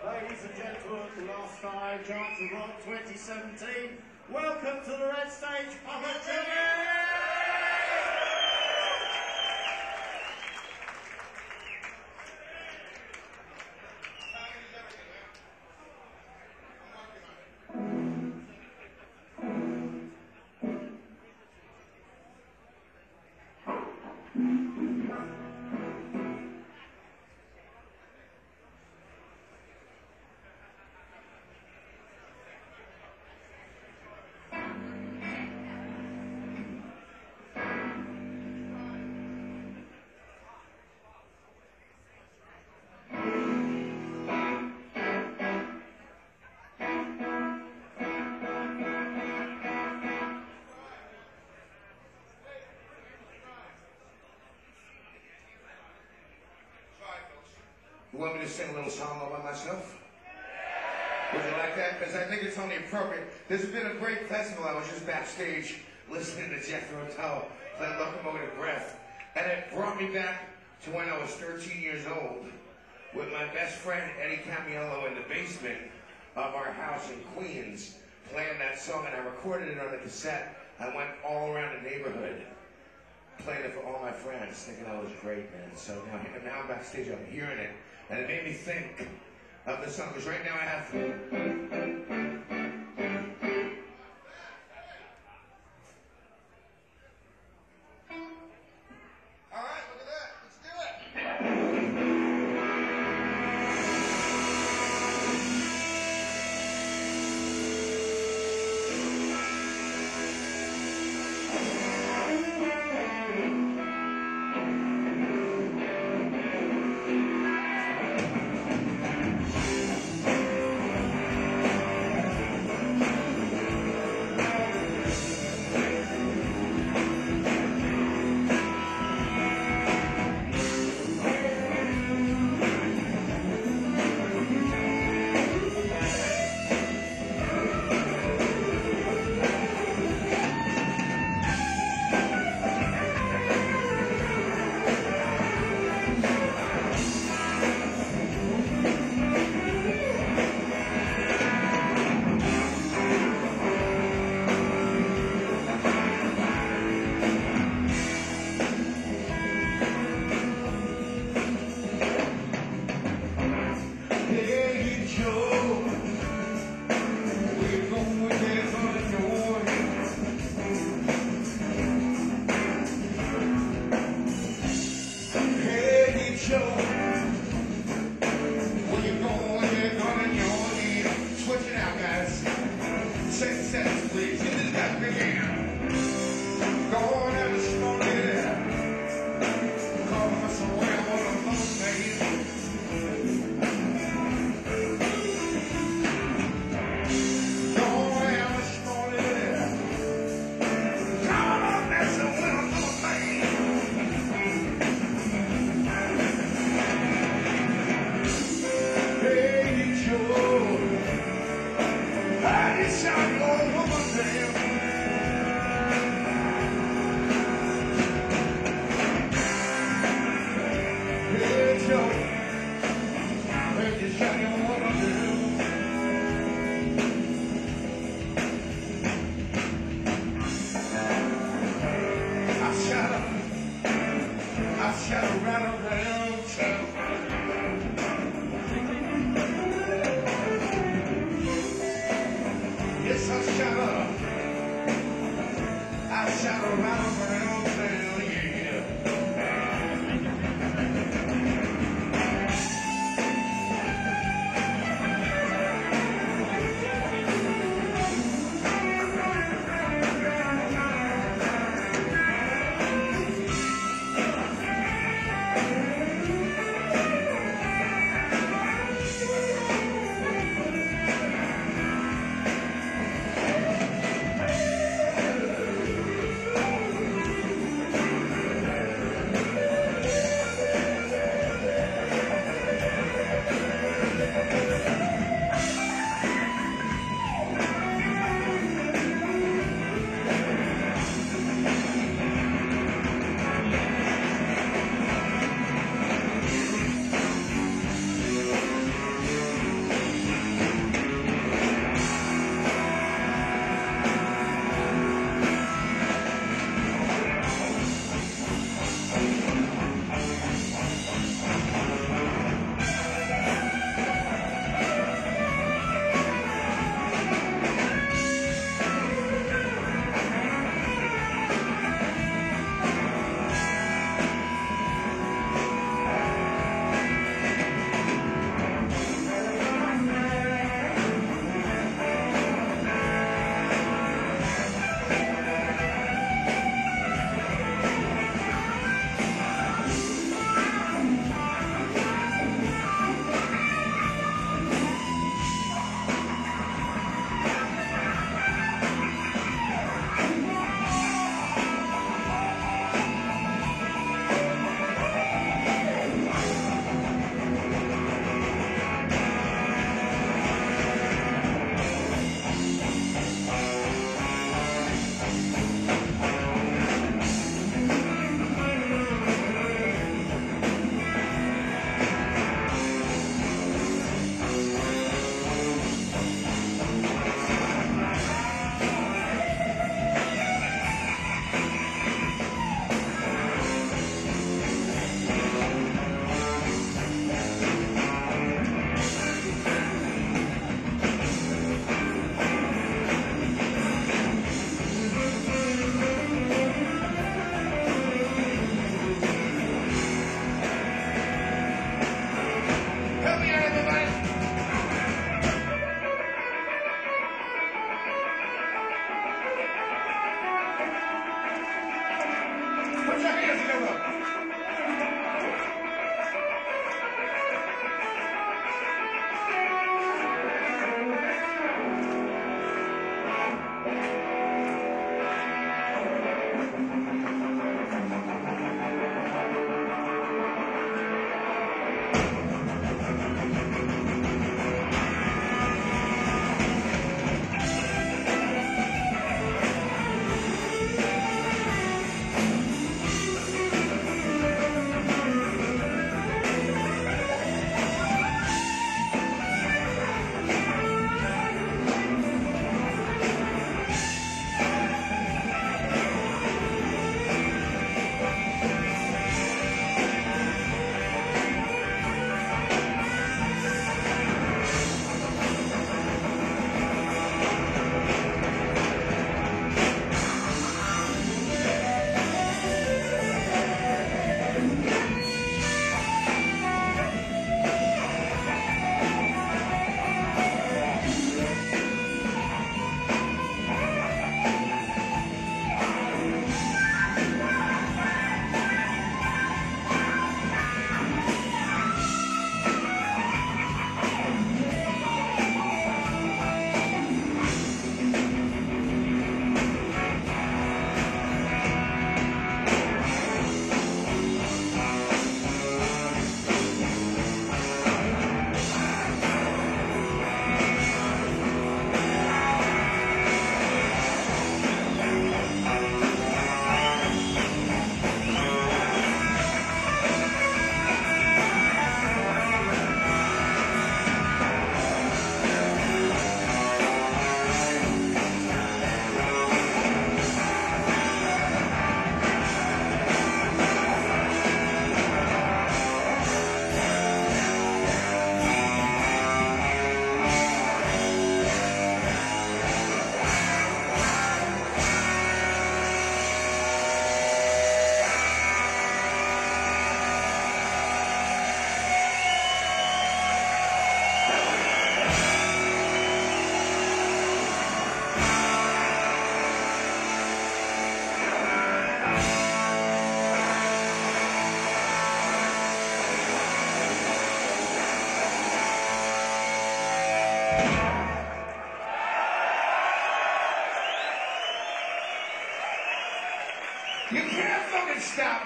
Ladies and gentlemen, last time, Chance of Rock 2017. Welcome to the Red Stage Puppet Tribute! You want me to sing a little song all by myself? Would you like that? Because I think it's only appropriate. There's been a great festival. I was just backstage listening to Jethro Tull play Locomotive Breath. And it brought me back to when I was 13 years old with my best friend Eddie Camiello in the basement of our house in Queens playing that song. And I recorded it on a cassette. I went all around the neighborhood playing it for all my friends, thinking I was great, man. So now I'm backstage, I'm hearing it. And it made me think of the song, because right now I have...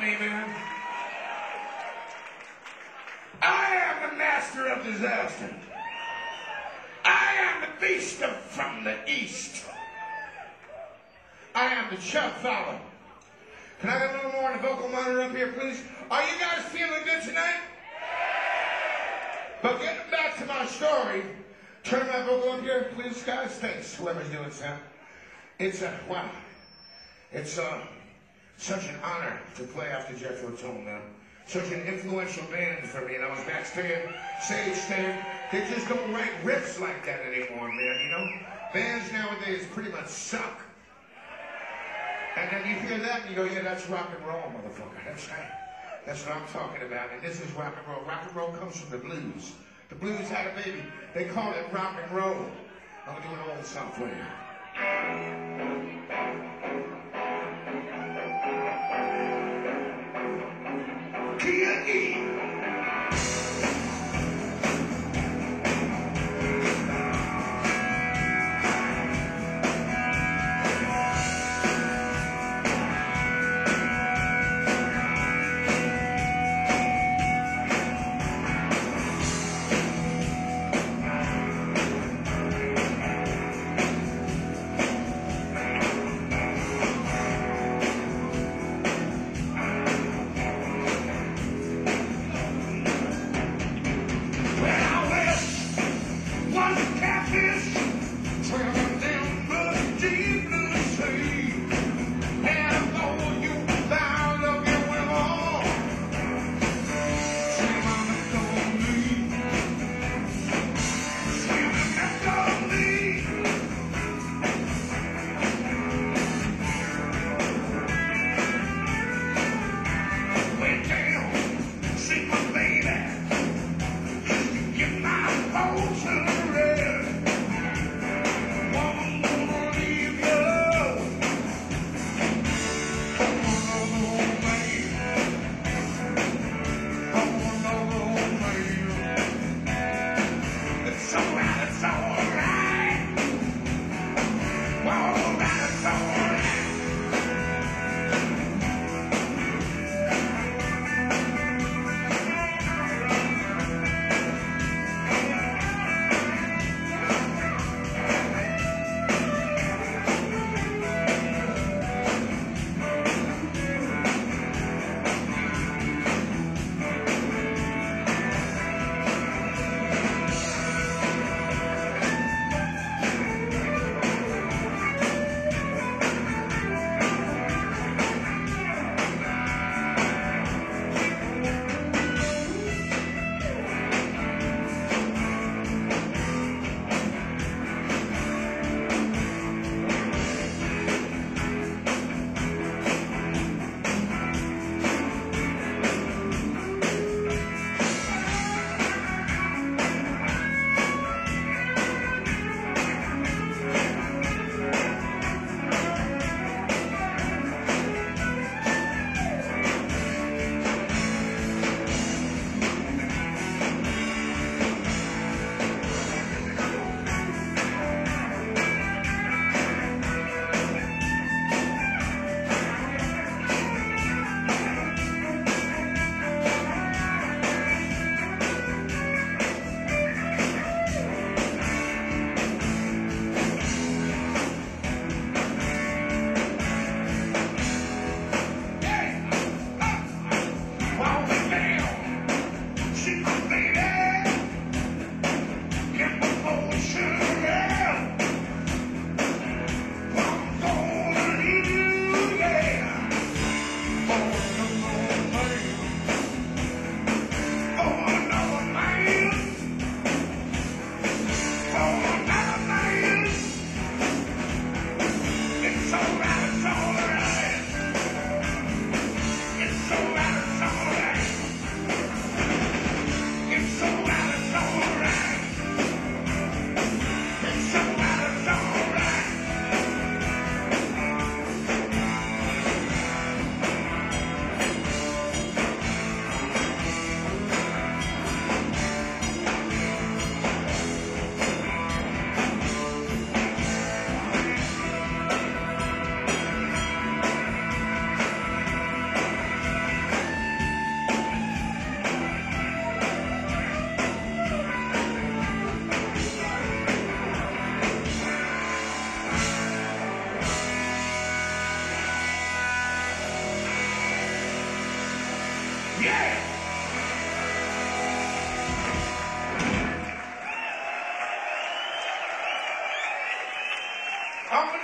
me, man. I am the master of disaster. I am the beast from the east. I am the Chuck Fowler. Can I have a little more on the vocal monitor up here, please? Are you guys feeling good tonight? But getting back to my story, turn my vocal up here, please, guys. Thanks, whoever's doing sound. It's wow. It's such an honor to play after Jethro Tull, man. Such an influential band for me, and I was backstage, there. They just don't write riffs like that anymore, man, you know? Bands nowadays pretty much suck. And then you hear that and you go, yeah, that's rock and roll, motherfucker. That's right. That's what I'm talking about. And this is rock and roll. Rock and roll comes from the blues. The blues had a baby. They call it rock and roll. I'm going to do an old song for you. Kia E.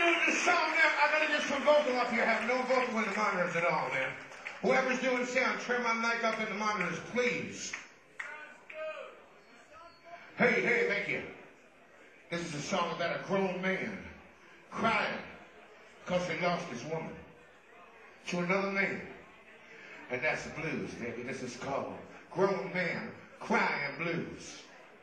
this song now. I gotta get some vocal up here. I have no vocal in the monitors at all, man. Whoever's doing sound, turn my mic up in the monitors, please. Hey, thank you. This is a song about a grown man crying because he lost his woman to another man. And that's the blues, baby. This is called Grown Man Crying Blues.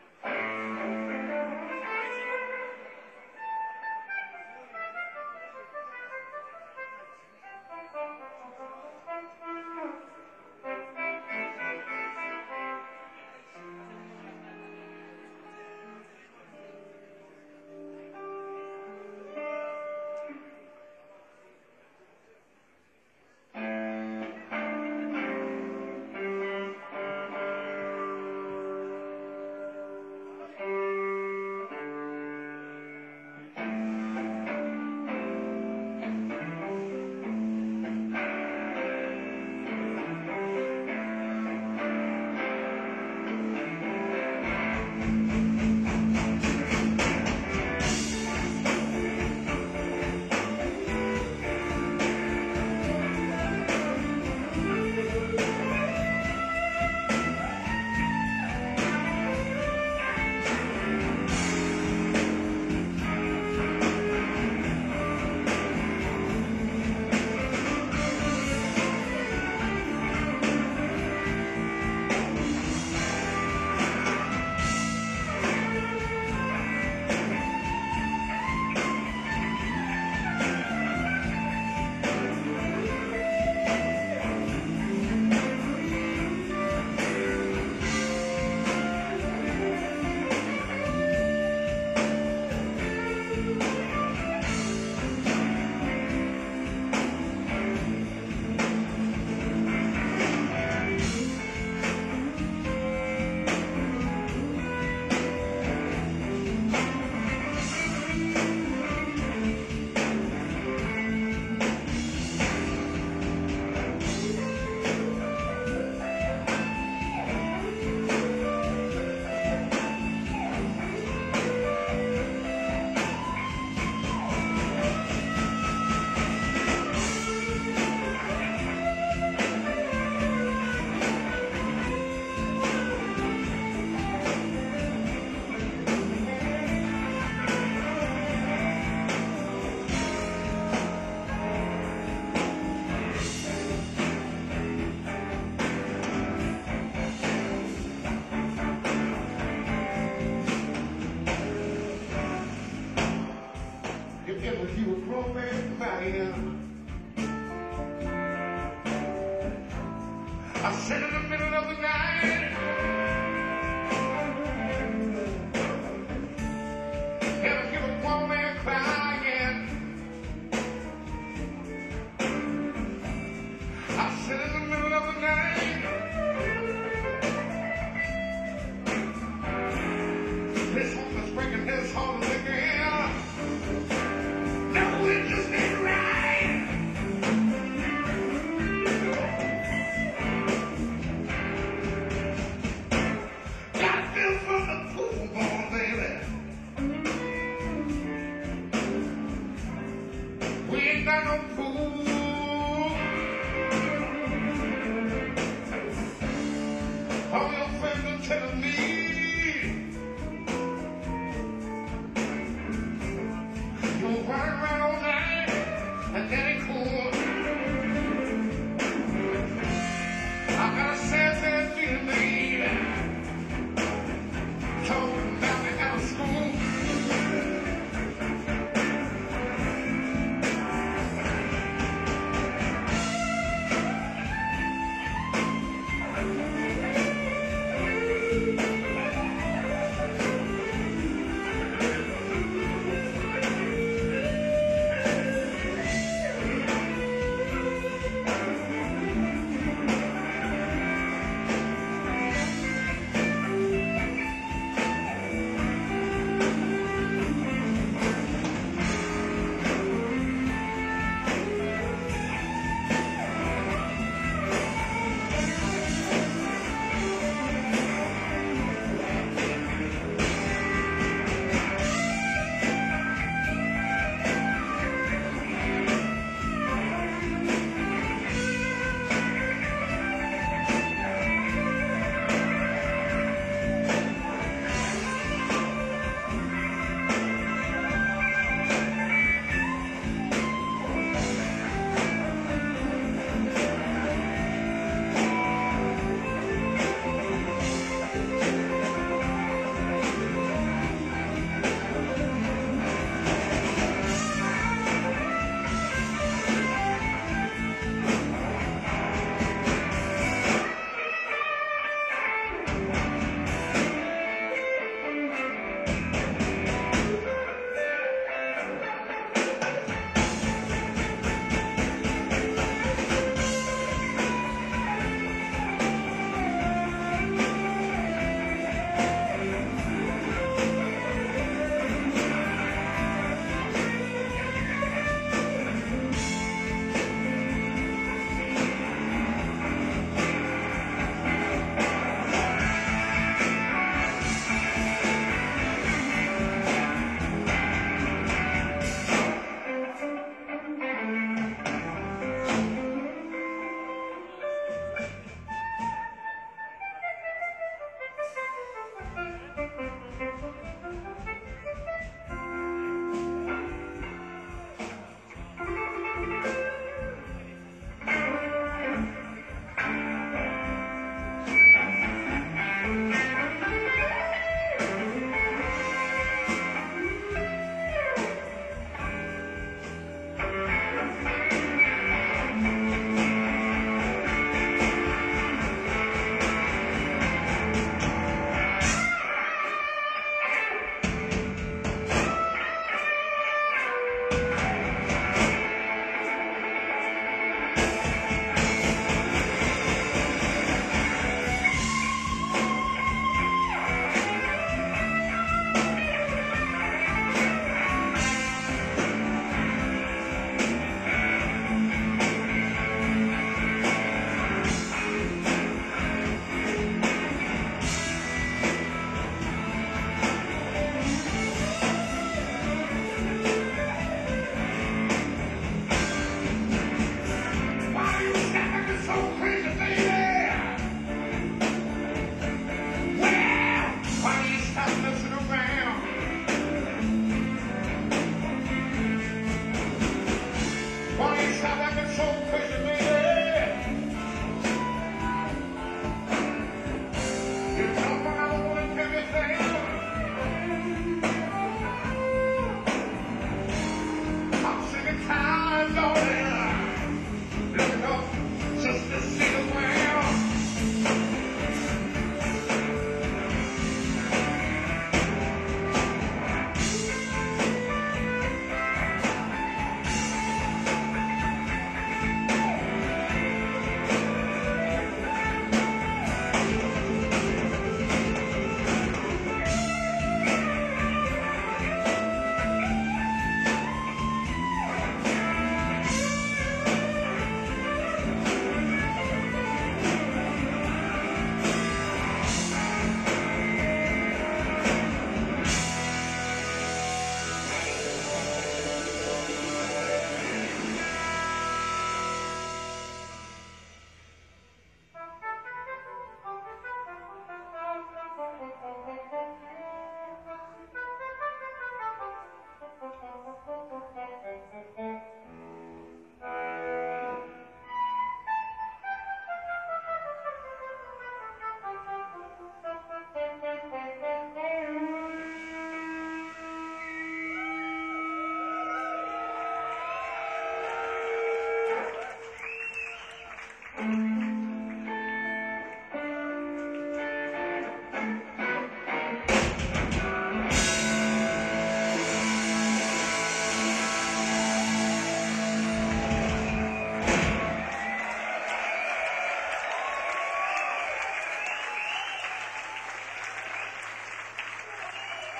You a grown man crying. I said in the middle of the night, never hear a grown man crying. I said in the middle of the night, this woman's breaking his heart again. No, it just ain't right. Got this from the pool ball, baby. We ain't got no pool. All your friends are telling me you'll run around all night, and that ain't cool. I got a sad feeling, baby, talking about me out of school.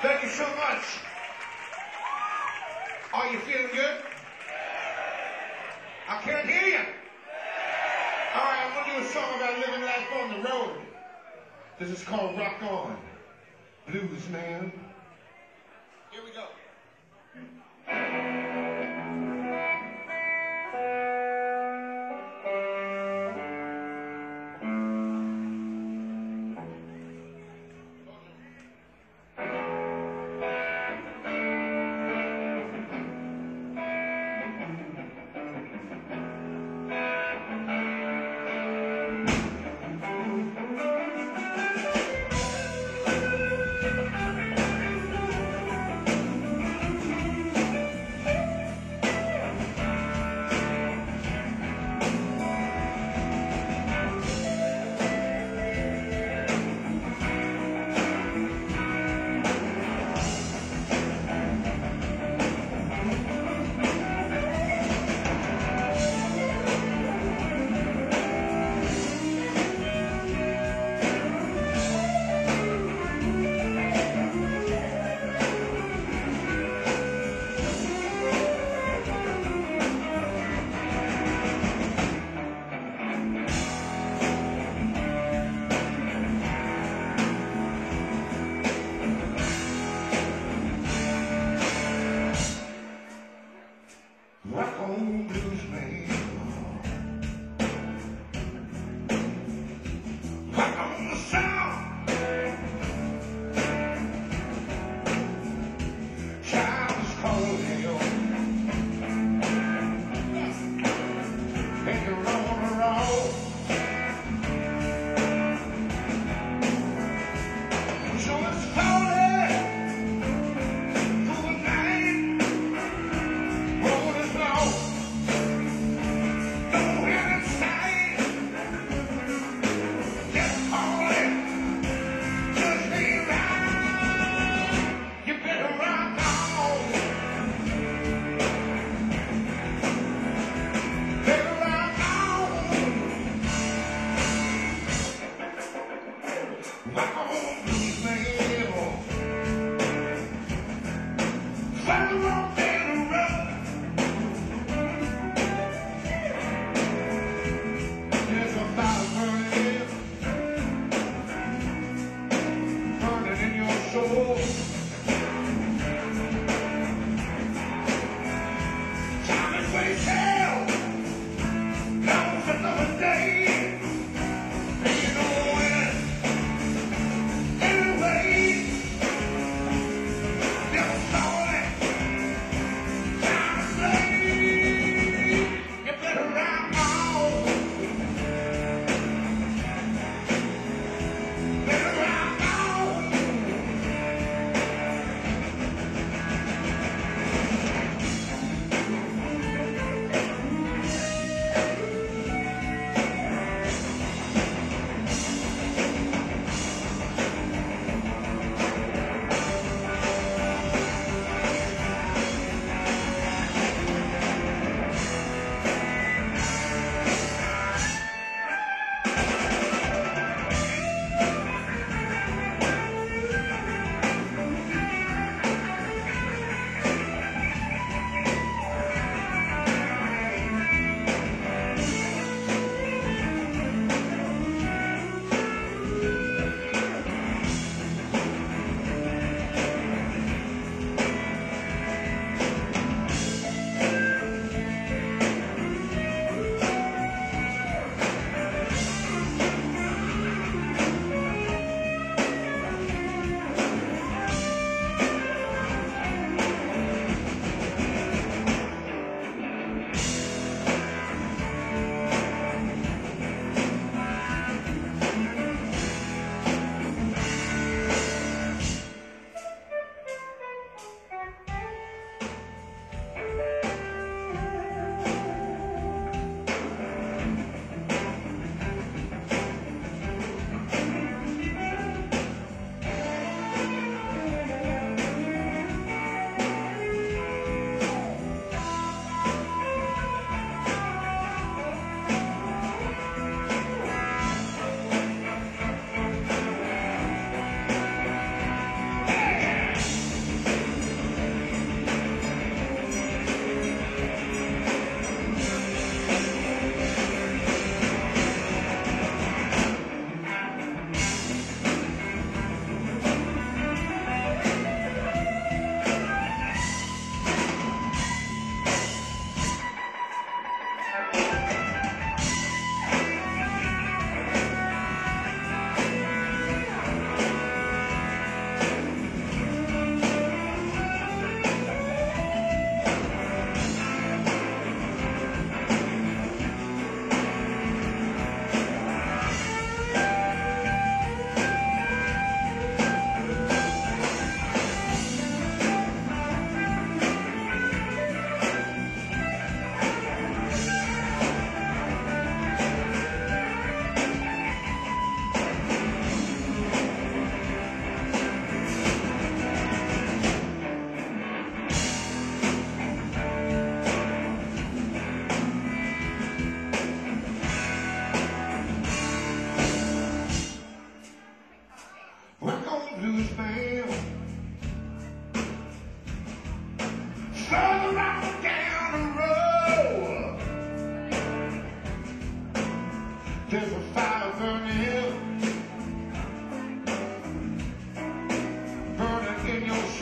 Thank you so much. Are you feeling good? I can't hear you. All right, I'm going to do a song about living life on the road. This is called Rock On, Blues Man. Here we go.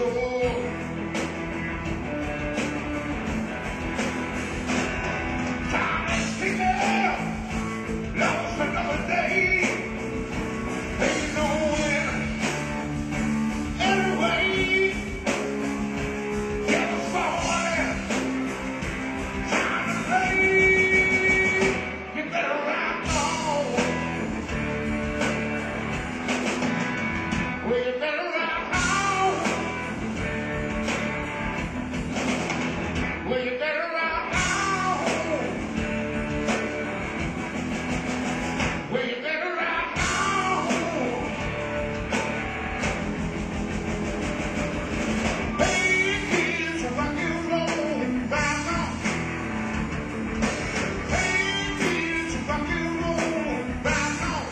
shore. Time is ticking, lost another day. Ain't no winner anyway. Get us falling, time to play. You better rock on. Well, you better rock on. Well, you better rock on. Well, you better rock on. Hey, kids, rock and roll, rock on. Hey, kids, rock and roll, rock on.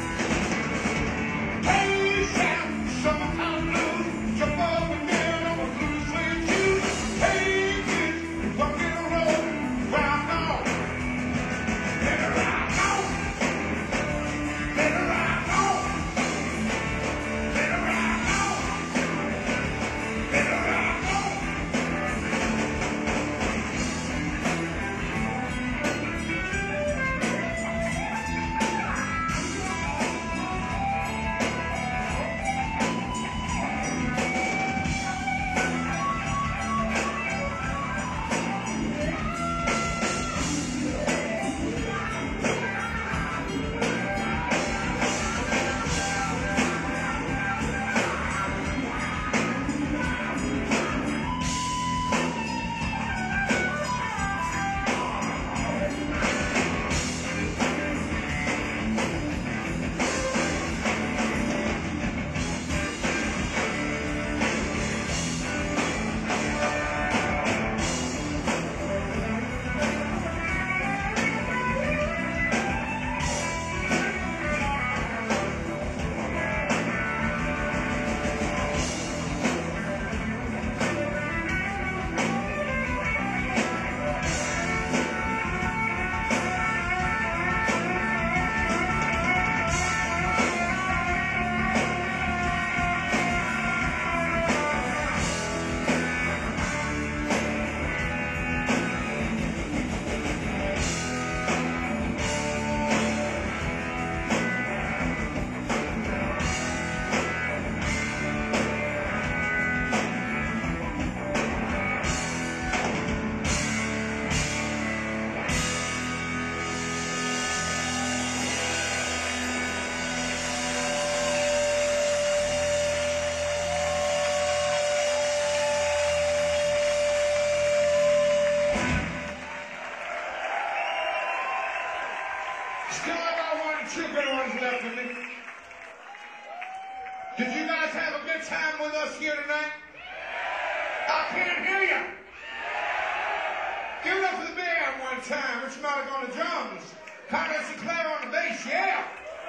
Hey, Sam, summertime blues, jump up and down on a blue suede shoe. Hey, kids, rock and roll, rock on. Let it rock on. Let it rock on. Let it rock on. Let it rock on. Still about one chicken ones left of me. Did you guys have a good time with us here tonight? I can't hear you. Give it up for the band one time. Rich Malik on the drums. Conrad Sinclair on the bass, yeah.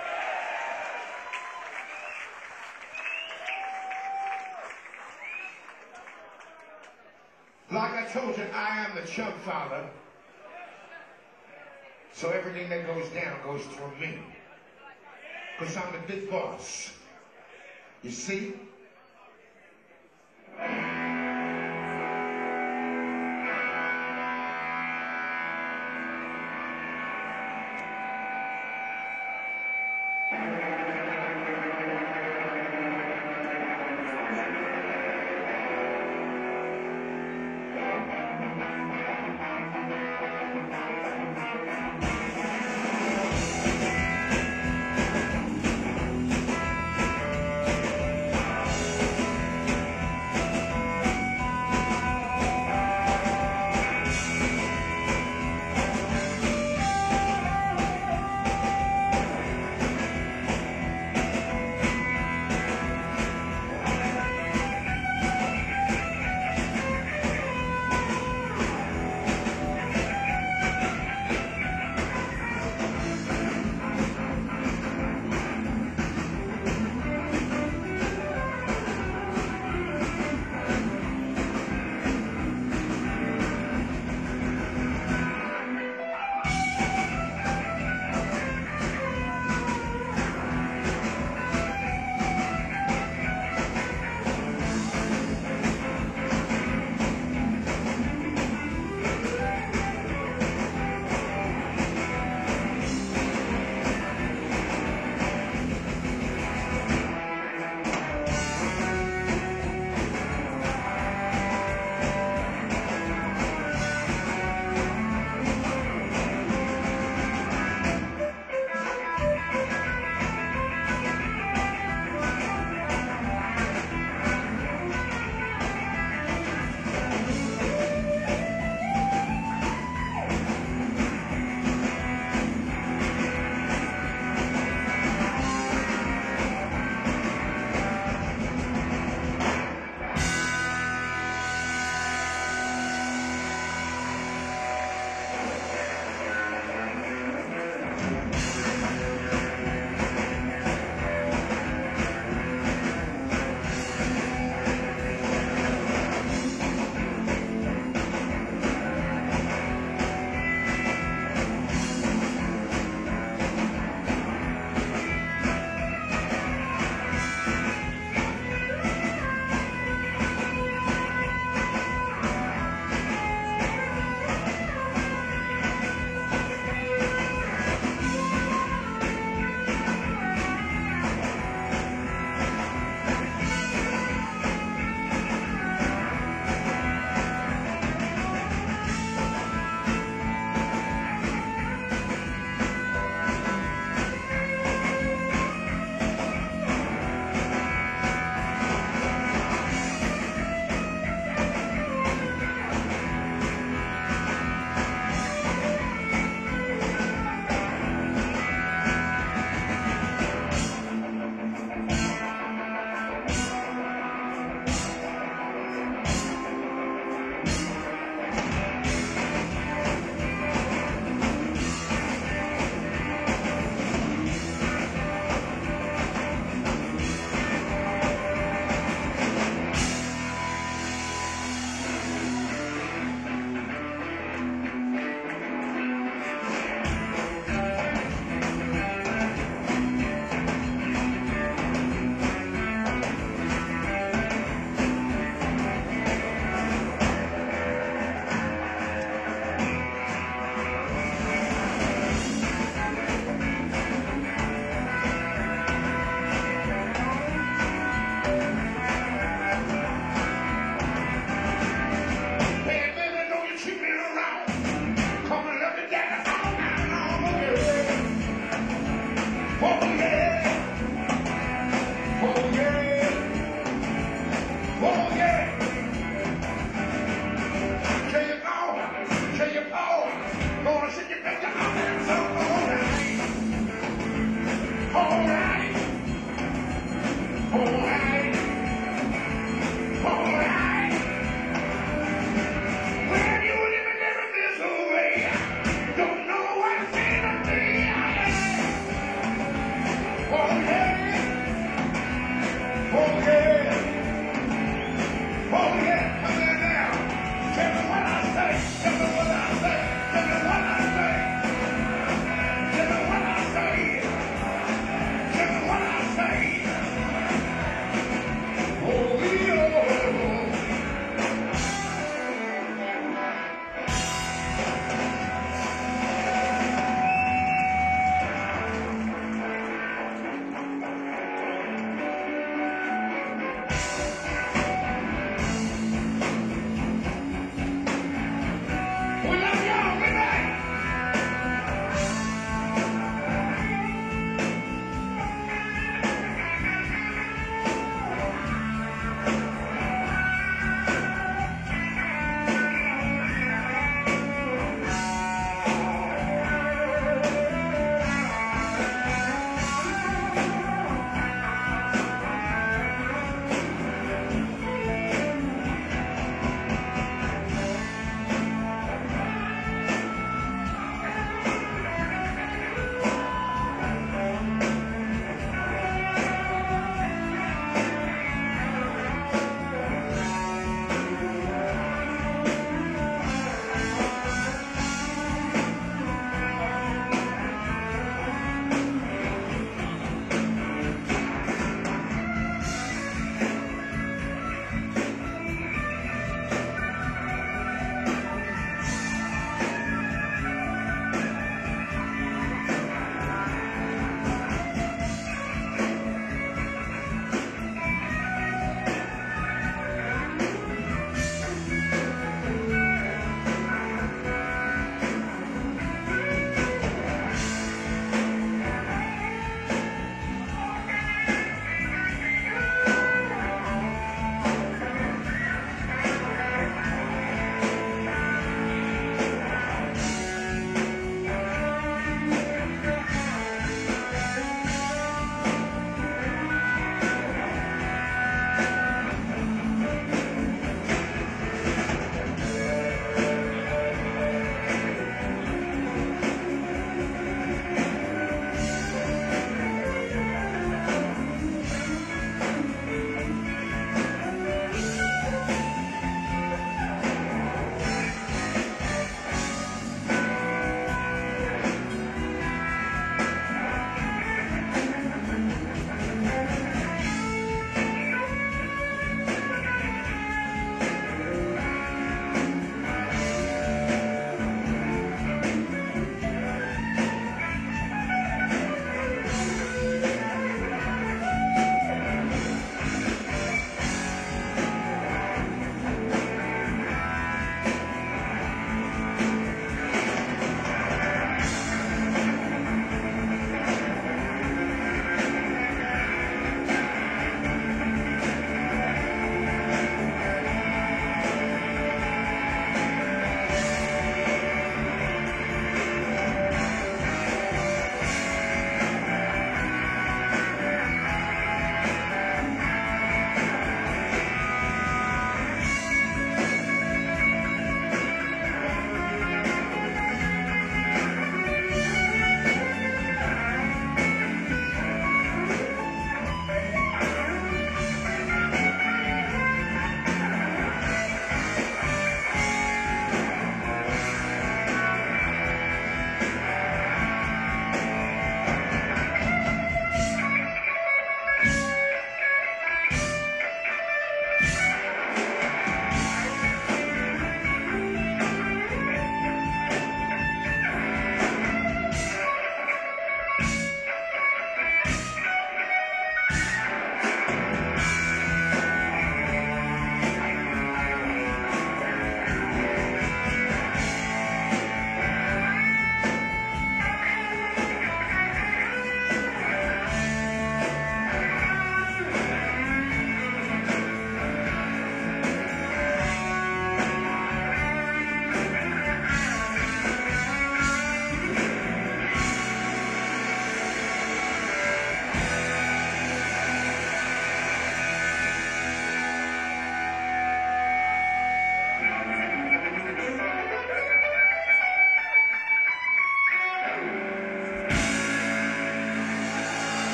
Like I told you, I am the Chub Father. So everything that goes down goes through me. Because I'm the big boss. You see? Oh, yeah.